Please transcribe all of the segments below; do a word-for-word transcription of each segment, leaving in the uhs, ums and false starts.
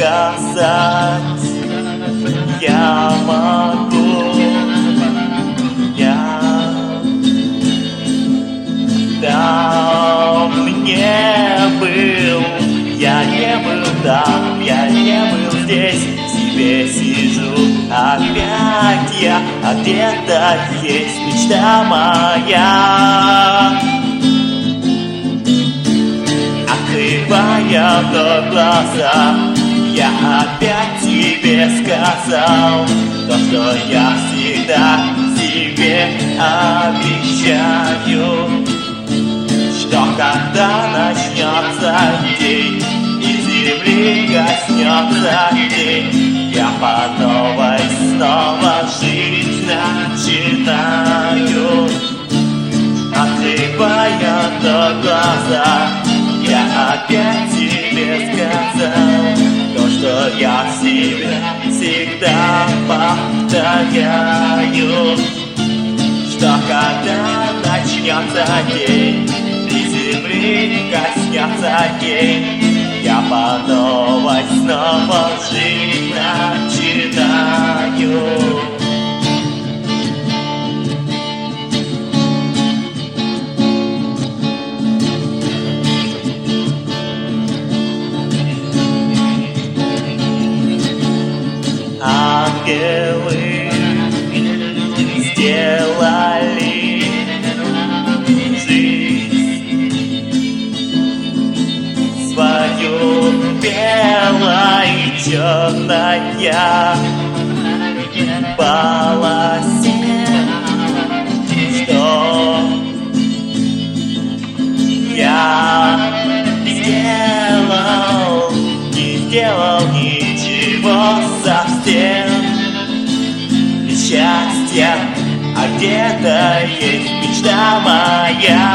сказать я могу. Я там не был, я не был там, я не был здесь, в себе сижу опять я, а где-то есть мечта моя. Открывая то глаза, я опять тебе сказал то, что я всегда себе обещаю, что когда начнется день и земли коснется день, я по новой снова жизнь начинаю. Открывая то глаза, я опять тебе сказал то, что я себе всегда повторяю, что когда начнется день и земли коснется день, я по новой снова жизнь начинаю. Ангелы сделали жизнь свою белой и черная полосе, что я сделал, не сделал ничего совсем. Счастье, а где-то есть мечта моя.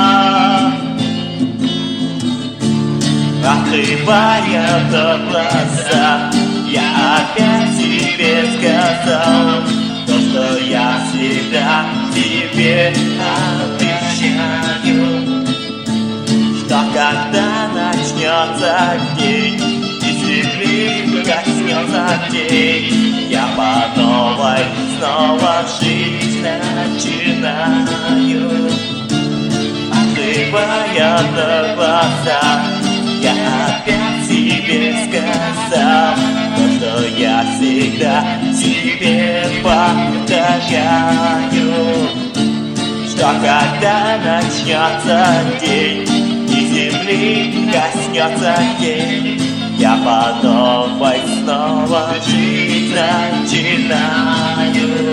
Открывая то глаза, я опять тебе сказал то, что я всегда тебе обещаю, что когда начнется день и земли коснется день, я по новой снова жизнь начинаю. Открывая до глаза, я опять тебе сказал то, что я всегда тебе повторяю, что когда начнется день и земли коснется день, я по новой снова жизнь начинаю.